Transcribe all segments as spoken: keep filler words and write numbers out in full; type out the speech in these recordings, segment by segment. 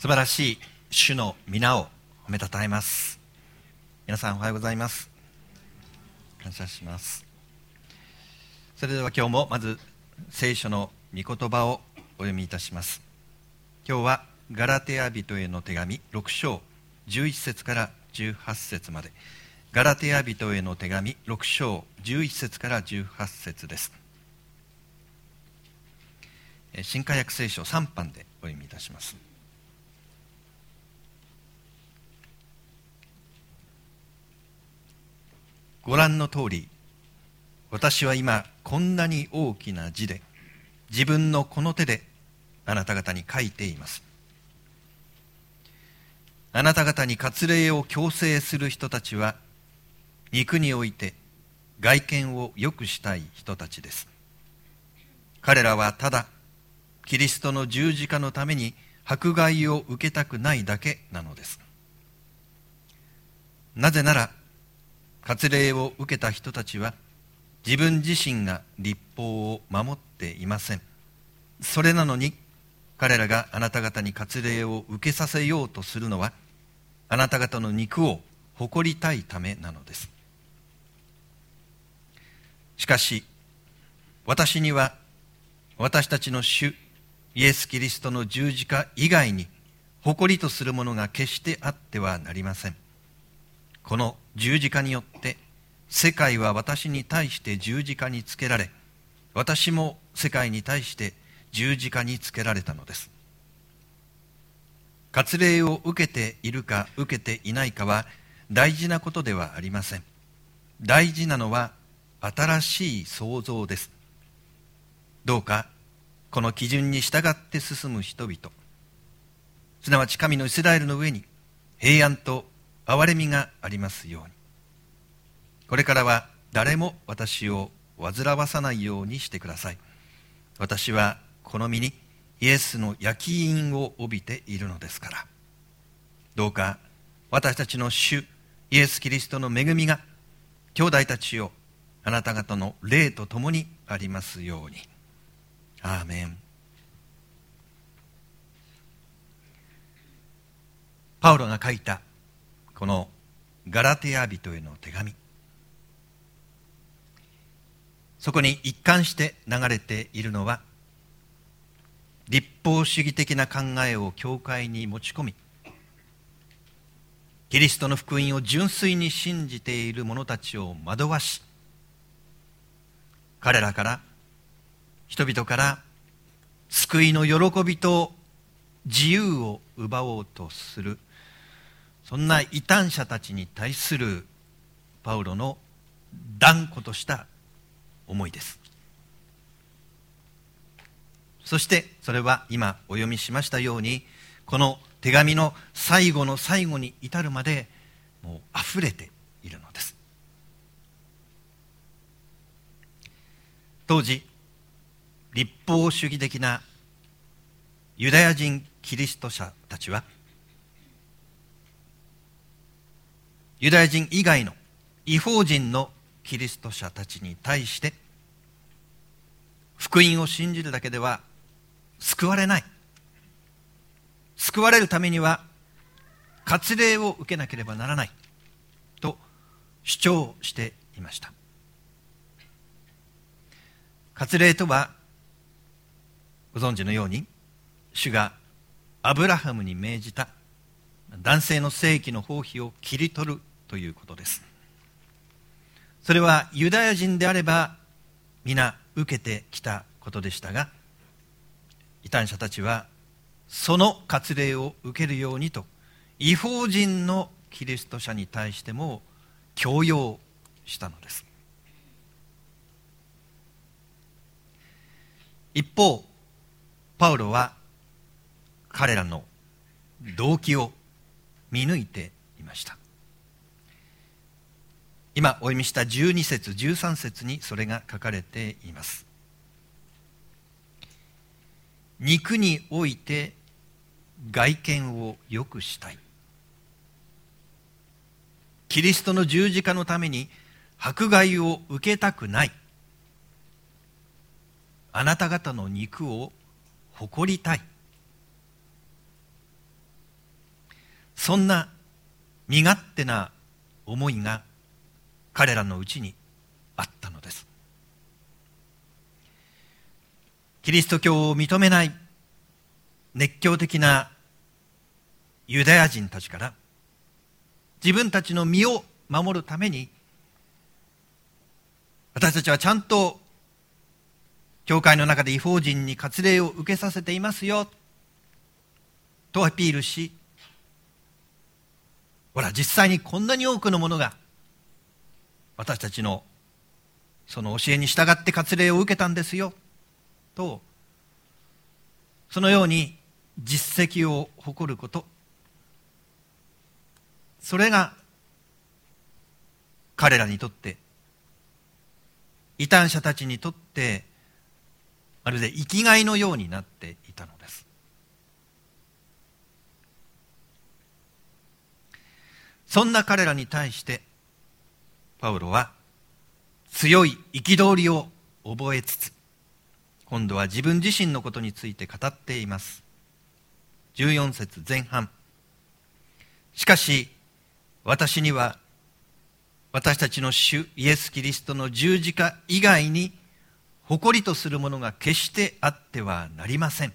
素晴らしい主の皆を褒めたたえます。皆さんおはようございます。感謝します。それでは今日もまず聖書の御言葉をお読みいたします。今日はガラテヤ人への手紙ろく章じゅういち節からじゅうはち節まで。ガラテヤ人への手紙ろく章じゅういち節からじゅうはち節です。新化訳聖書さん版でお読みいたします。ご覧の通り、私は今こんなに大きな字で自分のこの手であなた方に書いています。あなた方に割礼を強制する人たちは肉において外見を良くしたい人たちです。彼らはただキリストの十字架のために迫害を受けたくないだけなのです。なぜなら割礼を受けた人たちは自分自身が律法を守っていません。それなのに彼らがあなた方に割礼を受けさせようとするのはあなた方の肉を誇りたいためなのです。しかし私には私たちの主イエス・キリストの十字架以外に誇りとするものが決してあってはなりません。この十字架によって世界は私に対して十字架につけられ、私も世界に対して十字架につけられたのです。割礼を受けているか受けていないかは大事なことではありません。大事なのは新しい創造です。どうかこの基準に従って進む人々、すなわち神のイスラエルの上に平安と憐れみがありますように。これからは誰も私を煩わさないようにしてください。私はこの身にイエスの焼き印を帯びているのですから。どうか私たちの主イエス・キリストの恵みが兄弟たちをあなた方の霊とともにありますように。アーメン。パウロが書いたこのガラテヤ人への手紙、そこに一貫して流れているのは律法主義的な考えを教会に持ち込み、キリストの福音を純粋に信じている者たちを惑わし、彼らから人々から救いの喜びと自由を奪おうとする、そんな異端者たちに対するパウロの断固とした思いです。そしてそれは今お読みしましたように、この手紙の最後の最後に至るまでもう溢れているのです。当時律法主義的なユダヤ人キリスト者たちはユダヤ人以外の異邦人のキリスト者たちに対して福音を信じるだけでは救われない、救われるためには割礼を受けなければならないと主張していました。割礼とはご存知のように、主がアブラハムに命じた男性の性器の包皮を切り取るということです。それはユダヤ人であれば皆受けてきたことでしたが、異端者たちはその割礼を受けるようにと異邦人のキリスト者に対しても強要したのです。一方パウロは彼らの動機を見抜いていました。今お読みしたじゅうに節じゅうさん節にそれが書かれています。肉において外見を良くしたい、キリストの十字架のために迫害を受けたくない、あなた方の肉を誇りたい、 そんな身勝手な思いが彼らのうちにあったのです。キリスト教を認めない熱狂的なユダヤ人たちから自分たちの身を守るために、私たちはちゃんと教会の中で異邦人に割礼を受けさせていますよとアピールし、ほら実際にこんなに多くの者が私たちのその教えに従って割礼を受けたんですよと、そのように実績を誇ること、それが彼らにとって、異端者たちにとってまるで生きがいのようになっていたのです。そんな彼らに対してパウロは強い憤りを覚えつつ、今度は自分自身のことについて語っています。じゅうよん節前半、しかし私には私たちの主イエス・キリストの十字架以外に誇りとするものが決してあってはなりません。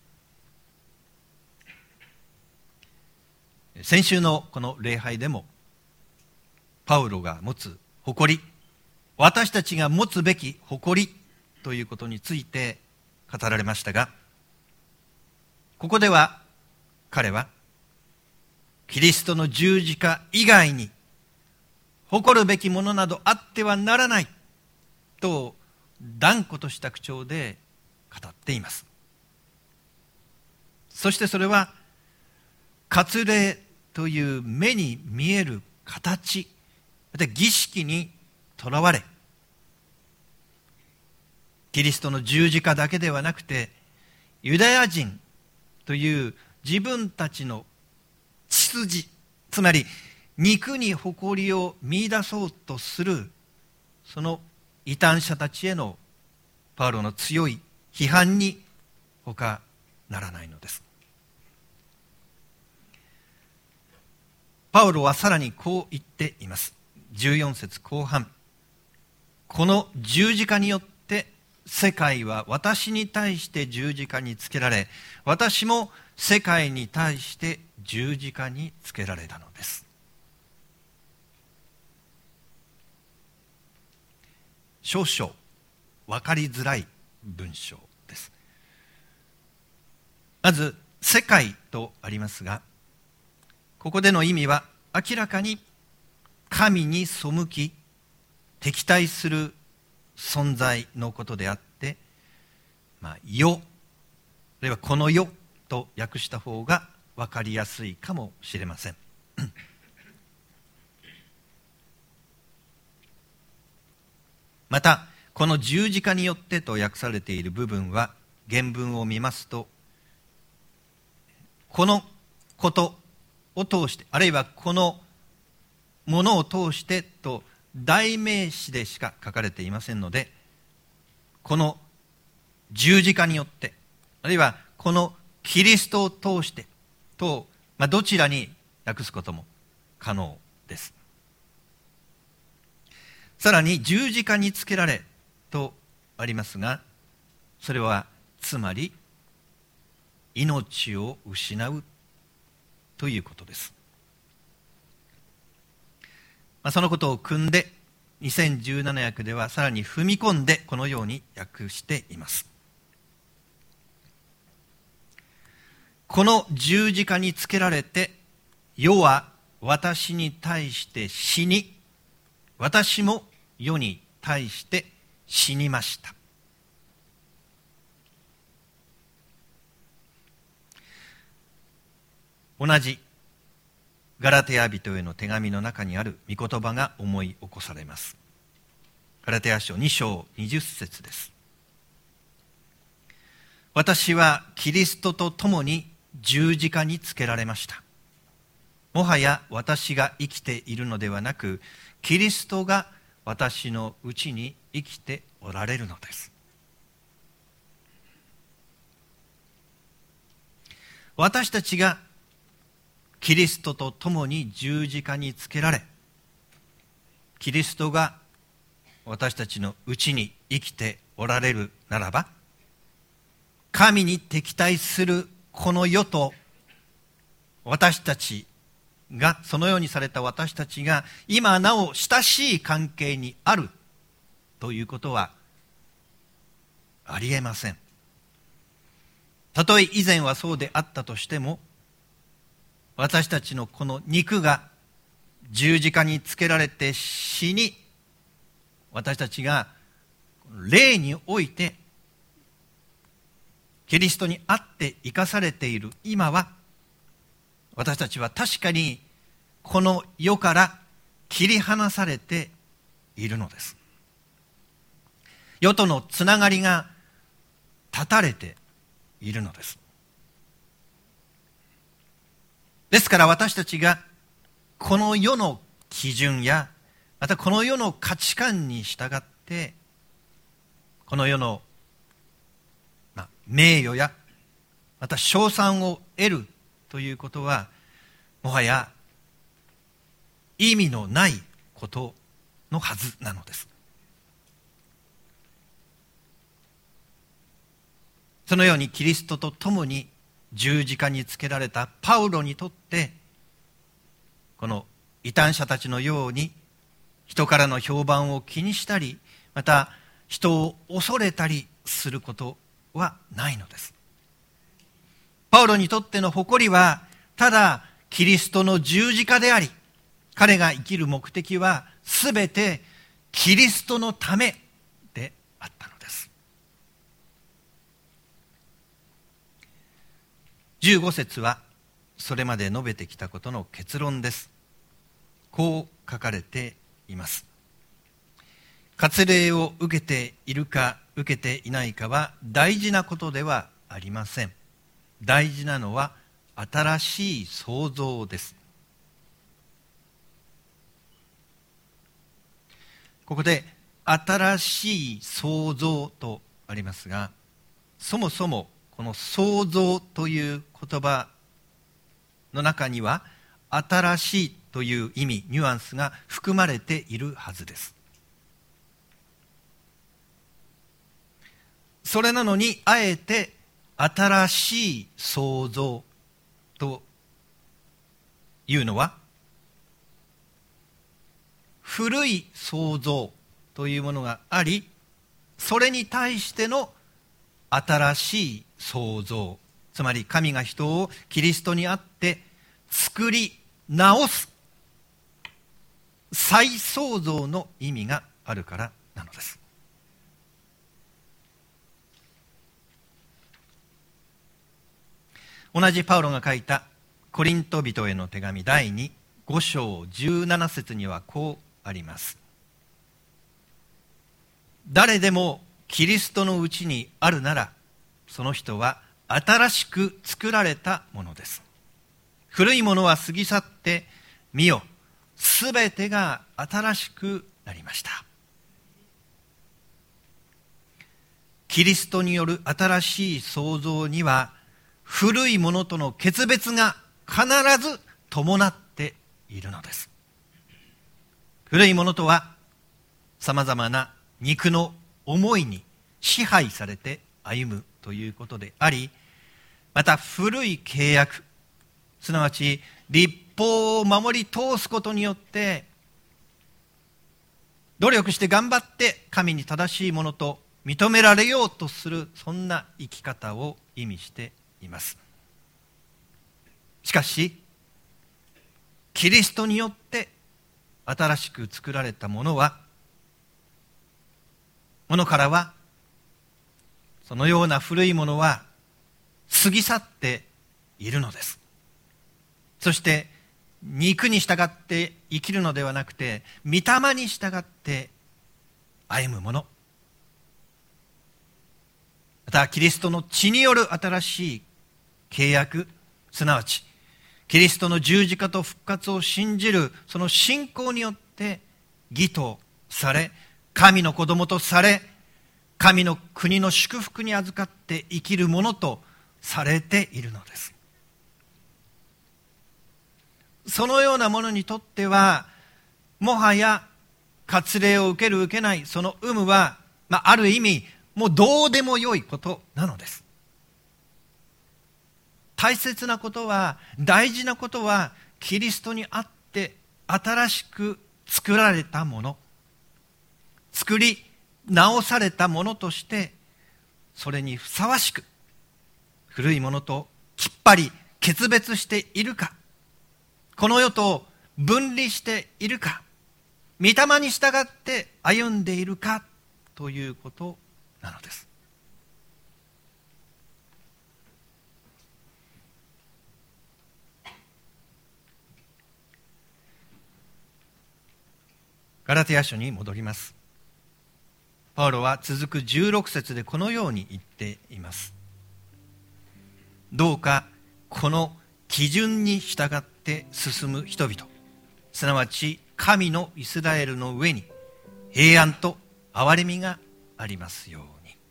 先週のこの礼拝でもパウロが持つ誇り、私たちが持つべき誇りということについて語られましたが、ここでは彼はキリストの十字架以外に誇るべきものなどあってはならないと断固とした口調で語っています。そしてそれは割礼という目に見える形、また儀式にとらわれ、キリストの十字架だけではなくてユダヤ人という自分たちの血筋、つまり肉に誇りを見出そうとするその異端者たちへのパウロの強い批判に他ならないのです。パウロはさらにこう言っています。じゅうよん節後半、この十字架によって世界は私に対して十字架につけられ、私も世界に対して十字架につけられたのです。少々分かりづらい文章です。まず世界とありますが、ここでの意味は明らかに神に背き敵対する存在のことであって、まあ、世、あるいはこの世と訳した方が分かりやすいかもしれません。またこの十字架によってと訳されている部分は原文を見ますと、このことを通して、あるいはこのものを通してと代名詞でしか書かれていませんので、この十字架によって、あるいはこのキリストを通してと、まあ、どちらに訳すことも可能です。さらに十字架につけられとありますが、それはつまり命を失うということです。まあ、そのことを組んでにせんじゅうなな訳ではさらに踏み込んでこのように訳しています。この十字架につけられて世は私に対して死に、私も世に対して死にました。同じガラテヤ人への手紙の中にある御言葉が思い起こされます。ガラテヤ書に章にじゅっ節です。私はキリストと共に十字架につけられました。もはや私が生きているのではなく、キリストが私のうちに生きておられるのです。私たちがキリストと共に十字架につけられ、キリストが私たちのうちに生きておられるならば、神に敵対するこの世と私たちが、そのようにされた私たちが今なお親しい関係にあるということはありえません。たとえ以前はそうであったとしても、私たちのこの肉が十字架につけられて死に、私たちが霊においてキリストにあって生かされている今は、私たちは確かにこの世から切り離されているのです。世とのつながりが断たれているのです。ですから私たちがこの世の基準や、またこの世の価値観に従って、この世の、まあ、名誉やまた称賛を得るということは、もはや意味のないことのはずなのです。そのようにキリストと共に十字架につけられたパウロにとって、この異端者たちのように人からの評判を気にしたり、また人を恐れたりすることはないのです。パウロにとっての誇りはただキリストの十字架であり、彼が生きる目的はすべてキリストのためであったのです。じゅうご節はそれまで述べてきたことの結論です。こう書かれています。割礼を受けているか受けていないかは大事なことではありません。大事なのは新しい創造です。ここで新しい創造とありますが、そもそもこの創造という言葉の中には新しいという意味、ニュアンスが含まれているはずです。それなのにあえて新しい創造というのは、古い創造というものがあり、それに対しての新しい創造、つまり神が人をキリストにあって作り直す再創造の意味があるからなのです。同じパウロが書いたコリント人への手紙だいに、ご章じゅうなな節にはこうあります。誰でもキリストのうちにあるなら、その人は新しく作られたものです。古いものは過ぎ去って見よ、すべてが新しくなりました。キリストによる新しい創造には、古いものとの決別が必ず伴っているのです。古いものとは、さまざまな肉の思いに支配されて歩むということであり、また古い契約、すなわち律法を守り通すことによって努力して頑張って神に正しいものと認められようとする、そんな生き方を意味しています。しかしキリストによって新しく作られたものは、ものからはそのような古いものは過ぎ去っているのです。そして肉に従って生きるのではなくて、御霊に従って歩むもの、またキリストの血による新しい契約、すなわちキリストの十字架と復活を信じるその信仰によって義とされ、神の子供とされ、神の国の祝福に預かって生きるものとされているのです。 そのようなものにとってはもはや割礼を受ける受けないその有無は、まあ、ある意味もうどうでもよいことなのです。大切なことは、大事なことは、キリストにあって新しく作られたもの、作り直されたものとしてそれにふさわしく古いものときっぱり決別しているか、この世と分離しているか、御霊に従って歩んでいるかということなのです。ガラテヤ書に戻ります。パウロは続くじゅうろく節でこのように言っています。どうかこの基準に従って進む人々、すなわち神のイスラエルの上に平安と憐れみがありますように。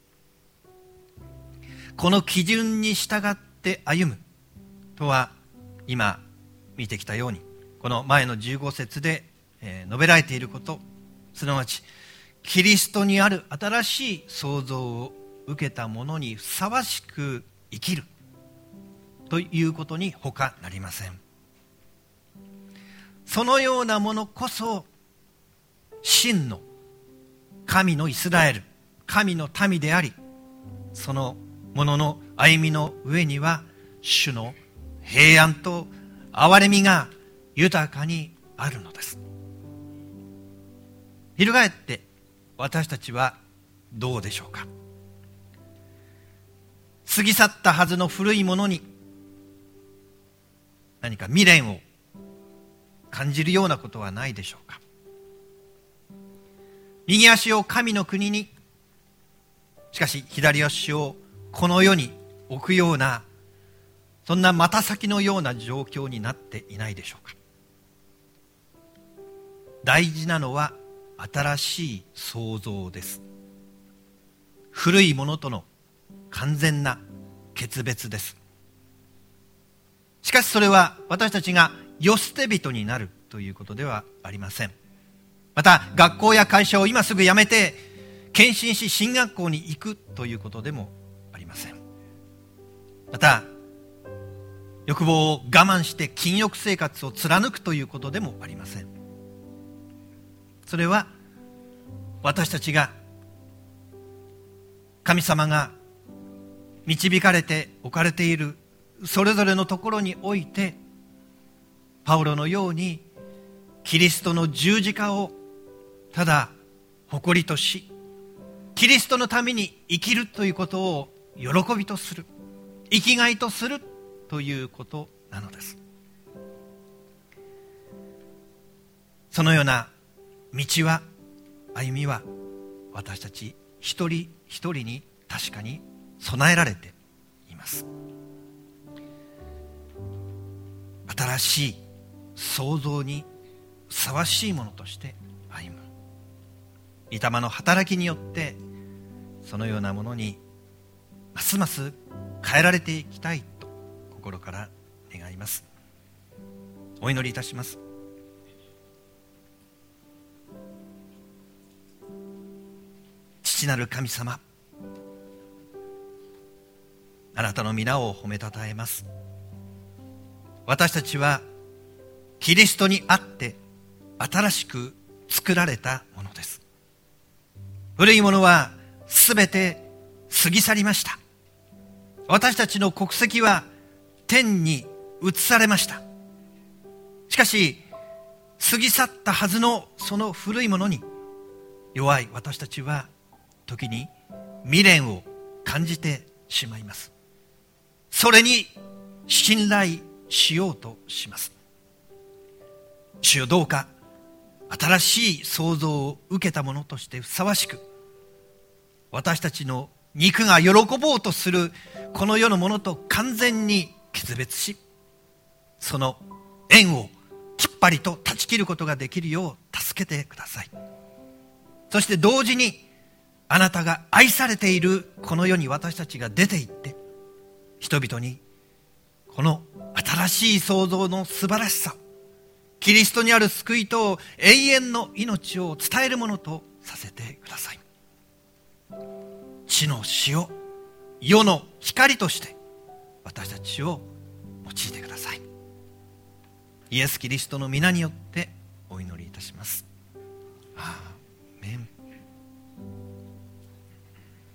この基準に従って歩むとは、今見てきたようにこの前のじゅうご節で述べられていること、すなわちキリストにある新しい創造を受けた者にふさわしく生きるということに他なりません。そのようなものこそ真の神のイスラエル、神の民であり、その者の歩みの上には主の平安と憐れみが豊かにあるのです。翻って私たちはどうでしょうか。過ぎ去ったはずの古いものに何か未練を感じるようなことはないでしょうか。右足を神の国に、しかし左足をこの世に置くような、そんな股先のような状況になっていないでしょうか。大事なのは新しい創造です。古いものとの完全な決別です。しかしそれは私たちが世捨て人になるということではありません。また学校や会社を今すぐ辞めて献身し進学校に行くということでもありません。また欲望を我慢して禁欲生活を貫くということでもありません。それは私たちが神様が導かれて置かれているそれぞれのところにおいて、パウロのようにキリストの十字架をただ誇りとし、キリストのために生きるということを喜びとする、生きがいとするということなのです。そのような道は、歩みは私たち一人一人に確かに備えられています。新しい創造にふさわしいものとして歩む。御霊の働きによってそのようなものにますます変えられていきたいと心から願います。お祈りいたします。父なる神様、あなたの皆を褒めたたえます。私たちはキリストにあって新しく作られたものです。古いものはすべて過ぎ去りました。私たちの国籍は天に移されました。しかし過ぎ去ったはずのその古いものに弱い私たちは時に未練を感じてしまいます。それに信頼しようとします。主よ、どうか新しい創造を受けたものとしてふさわしく、私たちの肉が喜ぼうとするこの世のものと完全に決別し、その縁をきっぱりと断ち切ることができるよう助けてください。そして同時にあなたが愛されているこの世に私たちが出て行って、人々にこの新しい創造の素晴らしさ、 キリストにある救いと永遠の命を伝えるものとさせてください。地の塩、世の光として私たちを用いてください。イエス・キリストの皆によってお祈りいたします。アーメン。